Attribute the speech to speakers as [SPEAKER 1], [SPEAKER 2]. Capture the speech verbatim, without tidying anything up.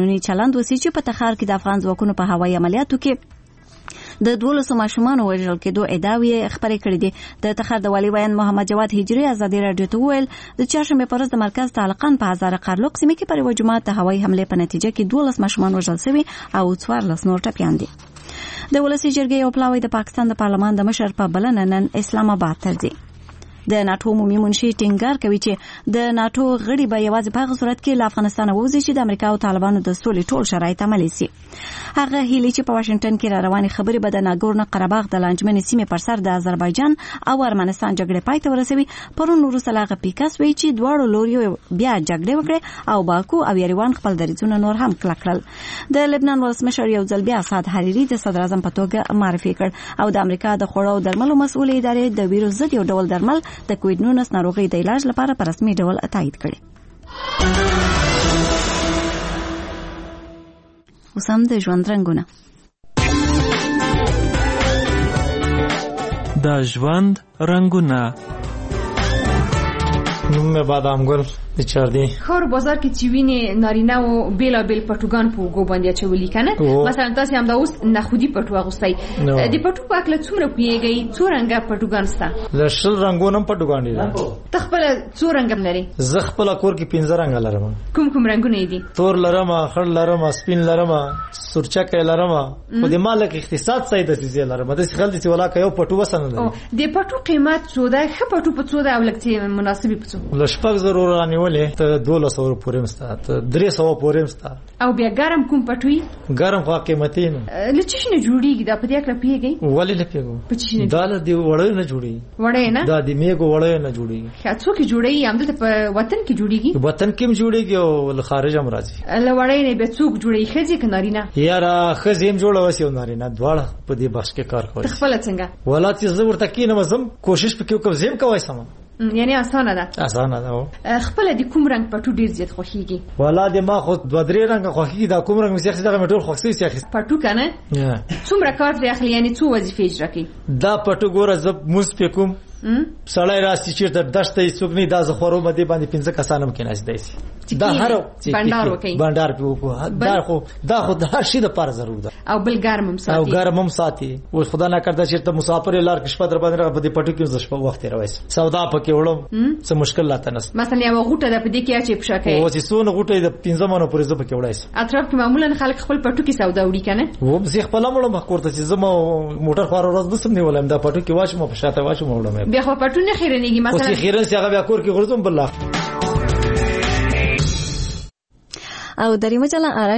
[SPEAKER 1] قانوني چلند وسی چې په تخار کې د افغان ځواکونو په هوایي عملیاتو کې د دولسو ماشومانو وژل کېدو ادعاوې خبرې کړې دي. د تخار د والي ویان محمد جواد هجري ازادي راډیو ته وویل د چهارشنبې په ورځ د مرکز تعلقان په هزاره قرلوق سیمه کې پر یوه جومات د هوایي حملې په نتیجه کې دولس ماشومان وژل شوي او څوارلس نور ټپیان دي. د ولسي جرګې یو پلاوی د پاکستان د پارلمان د مشر په بلنه نن اسلام آباد ته ځي. د ناتو عمومي منشي ټینګار کوي چې د ناتو غړي به یوازې په هغه صورت کې له افغانستان ووځي چې د امریکا او طالبانو د سولې ټول شرایط عملي شي. هغه هیلې چې په واشنگټن کې را روانې خبرې به د ناګورنو قرهباغ د لانجمنې سیمې پر سر د آذربایجان او ارمنستان جګړې پای ته ورسوي پرون وروسته له هغه پیکاس وایي چې دواړو لوریو بیا جګړې وکړې او باکو او یریوان خپل دریځونه نور هم کلک کړل. د لبنان ولسمشر یو ځل بیا سعد حریري د صدر اعظم په توګه معرفي کړ او د امریکا د خوړو او درملو مسؤل ادارې د ویروس ضد یو ډول درمل د کووډ نولس ناروغي د علاج لپاره په رسمي ډول تایید کړي. اوس هم د ژوند رنګونه.
[SPEAKER 2] د ژوند رنګونه.
[SPEAKER 3] نوم مې بادام ګل د چاردي.
[SPEAKER 4] خور بازار کې چې ویني نارینه او بیلا بیل پټوګان په وګو باندې چولې کنه مثلا تاسو هم دا اوس نخودي پټو اغوستای د پټو په اکل څومره پیږي څو رنګه پټوګان ستا
[SPEAKER 3] د شل رنگونو پټوګان دي.
[SPEAKER 4] تخپل څو رنګ لري؟
[SPEAKER 3] زه خپل کور کې پنځه رنگ لرم.
[SPEAKER 4] کوم کوم رنگونه دي؟
[SPEAKER 3] تور لرم، خړ لرم، سپین لرم، سورچکه لرم. خو د مالک اقتصاد صحیح د سيزه لرم. د خلک چې ولا کيو پټو وسنه لري.
[SPEAKER 4] د پټو قیمت څو ده؟ خ پټو په څو ده او لکه مناسبي په څو؟
[SPEAKER 3] لشپک ضرور رانیولې ته دوله سو پورې مستا ته درې سو پورې مستا.
[SPEAKER 4] او بیا ګرم کوم پټوي؟
[SPEAKER 3] ګرم خو قیمتي نه.
[SPEAKER 4] لچې نه جوړیږي دا په دې کې پیږي؟
[SPEAKER 3] ولې نه پیږي؟ په چی نه؟ دا د وړې نه جوړي.
[SPEAKER 4] وړې نه؟
[SPEAKER 3] دا د میګو وړې نه جوړي.
[SPEAKER 4] خاصو کې جوړي هم د وطن کې جوړيږي.
[SPEAKER 3] وطن کې هم جوړيږي او ل خارج هم راځي.
[SPEAKER 4] ل وړې نه به څوک جوړي خځې کناري نه؟
[SPEAKER 3] یاره خځې هم جوړه وسی نارینه دواړه په دې بخش کې کار کوي.
[SPEAKER 4] خپل څنګه؟
[SPEAKER 3] ولاتي زه ورته کې نه مزم کوشش وکړم کوم زم کوي سم.
[SPEAKER 4] یعنی اسانه ده.
[SPEAKER 3] اسانه ده.
[SPEAKER 4] خپل د کوم رنگ پټو ډیر زیات خوخيږي؟
[SPEAKER 3] ولا د ما خو دوه درې رنگ خوخيږي دا کوم رنگ مسیخ دغه مټول خوښي سیخ.
[SPEAKER 4] پټو کنه؟ څومره کار دی اخلي یعنی څو وظیفې اجرا کوي؟ دا
[SPEAKER 3] پټو ګوره زب موس پکوم سړی راسي چې د دشتې څوګني د زخورو مده باندې پنځه کسانم کې ناز دی سي دا هر
[SPEAKER 4] بندار وکي
[SPEAKER 3] بندار په وکړه دا خو دا خو د هر شي لپاره ضروري ده
[SPEAKER 4] او بل ګرم هم ساتي
[SPEAKER 3] او ګرم هم ساتي او خدا نه کړدا چې ته مسافر لار کې شپه در باندې راغلی په پټو کې زشپ وخت راوي سودا پکې وړم څه مشکل لاته نس
[SPEAKER 4] مثلا یو غوټه د پدې کې چې پښه کوي
[SPEAKER 3] او چې سونه غوټه د پنځه مانو پرې زپ کې وړای
[SPEAKER 4] اطراف کې معمولا خلک خپل پټو کې سودا وړي کنه
[SPEAKER 3] و زه خپل مړم مخورته چې زما موټر خور ورځ بسم نه ولم دا پټو کې واښم په شاته واښم وړم
[SPEAKER 4] بیا خو پټو نه خیرنيږي مثلا
[SPEAKER 3] خو خیرن څنګه بیا کور کې غرزم بالله
[SPEAKER 1] او دریمه چلا